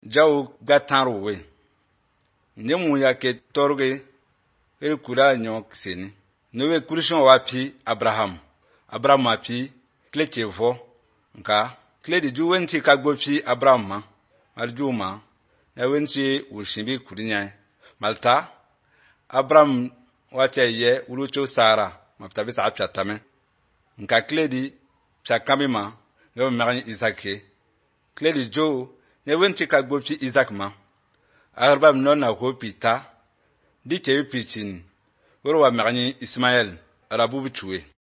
jaw gataro we nyemu ya ke torge kura nyo seni nowe kurishon wa pi Abraham ma pi klechevo nka kledi ju wenchi kagbo pi Abraham ma arjuma na wenchi ushimbi kurinya malta Abraham wache ye urucho Sara maptabi sa apyatame nka kledi chakami ma yo magani Isaac kledi jo ne wenchi kagbo pi Isaac ma Abraham nona ko pita di ke pichin woro wa magani Ismael arabu bichuwe